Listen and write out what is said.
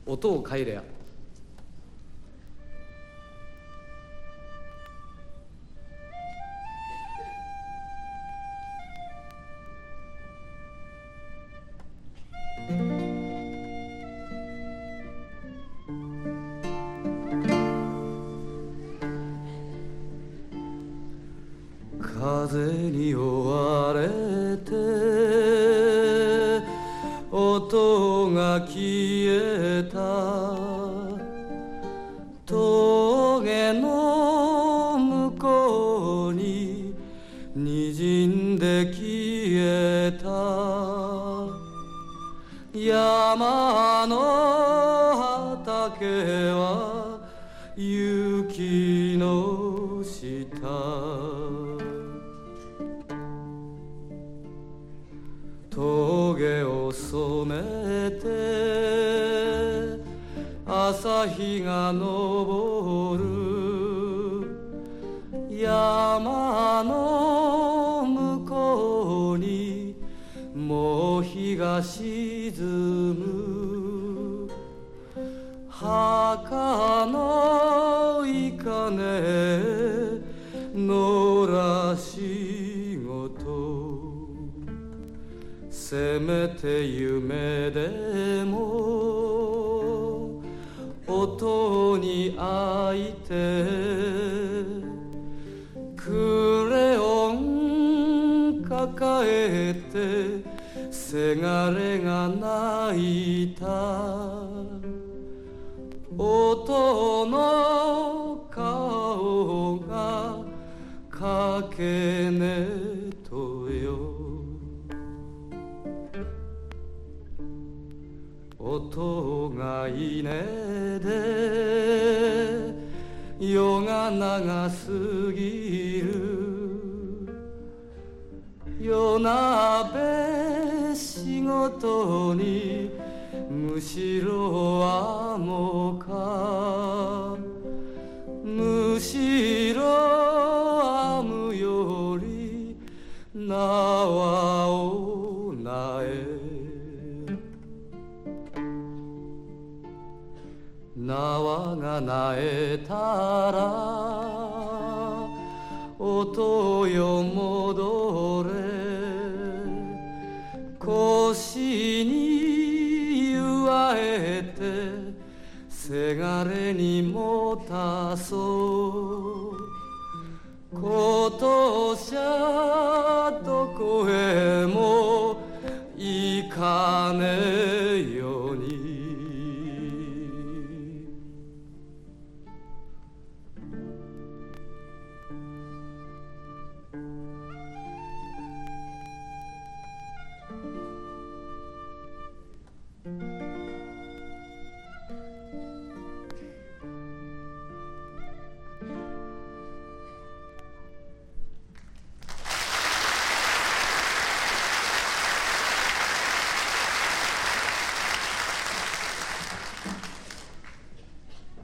音を変えりゃ風に追われて音が消えた峠の向こうに滲んで消えた山の畑は雪の下峠を染めて朝日が昇る山の向こうにもう日が沈む墓のいかね野良仕事せめて夢でも音に会いてクレヨン抱えてせがれが泣いた音の顔がかけねとよ音が稲で夜が長すぎる夜鍋仕事にむしろはもかむしろ編むより縄をなえ縄がなえたら音よ戻れ腰に結わえてせがれにもたそうことしゃどこへも行かねえ